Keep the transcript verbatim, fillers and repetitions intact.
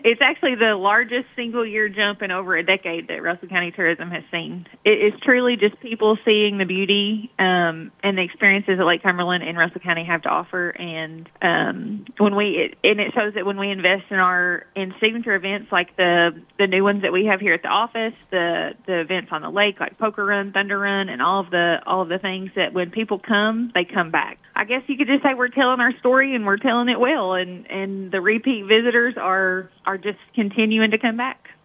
It's actually the largest single-year jump in over a decade that Russell County Tourism has seen. It is truly just people seeing the beauty um, and the experiences that Lake Cumberland and Russell County have to offer. And um, when we it, and it shows that when we invest in our in signature events like the the new ones that we have here at the office, the the events on the lake like Poker Run, Thunder Run, and all of the all of the things that when people come, they come back. I guess you could just say we're telling our story and we're telling it well, and and the repeat visitors are are just continuing to come back.